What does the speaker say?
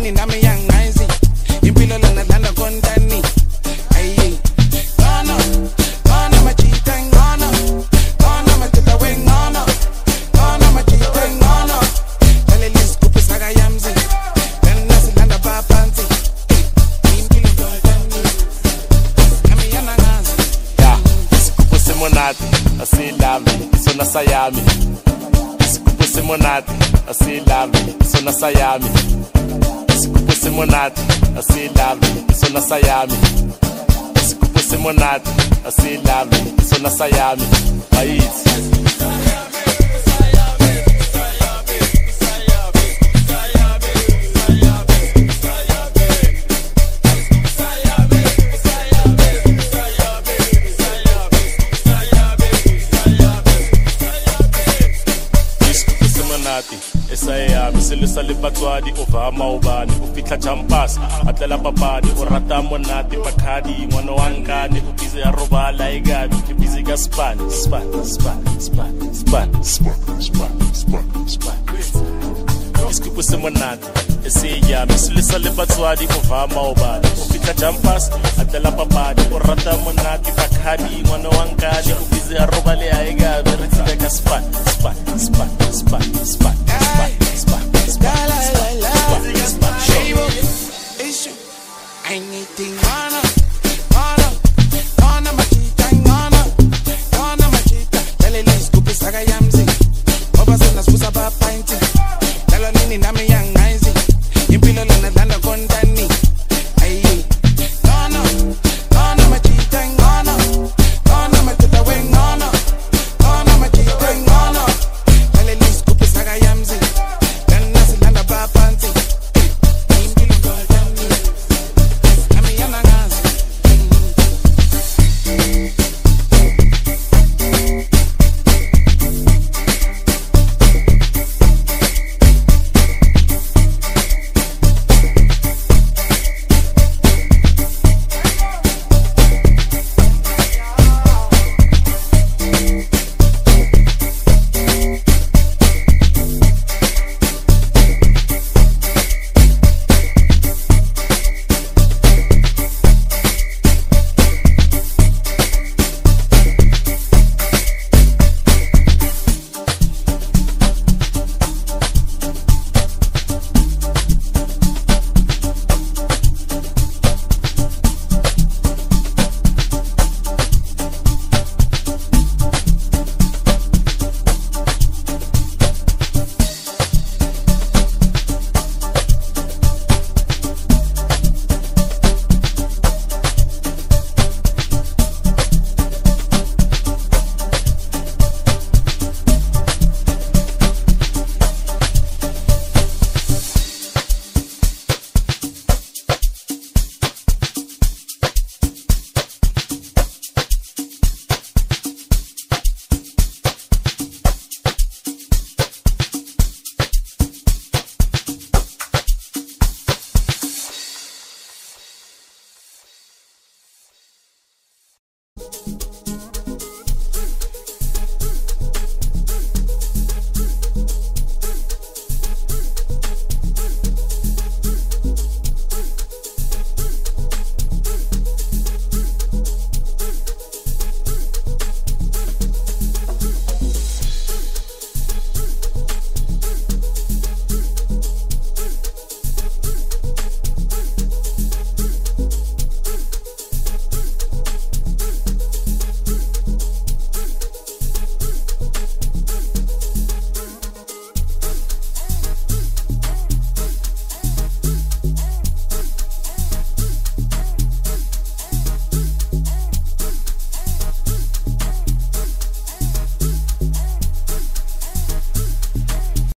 Mani nami yang aizi impilo lana lana kontani ayi ngono ngono machita ngono ngono machita we ngono ngono machita ngono dale liskupi saga yamzi tena silanda papanzi impilo kontani nami yana ngazi ya isikupu simonati asilami isona sayami isikupu simonati asilami isona sayami isikupu simonati asilami isona sayami isikupu simonati asilami isona sayami ayithi esayami selesa le batswadi o va maobane o fitla champas atlela papadi o rata monate pakhadi ngwana wa nkane o bize ya robala e gabi ke bize ka span isikupu simonate esayami selesa le batswadi o va maobane o fitla champas atlela papadi o rata monate pakhadi ngwana wa nkane o bize ya robala e gabi re tsile ka span anything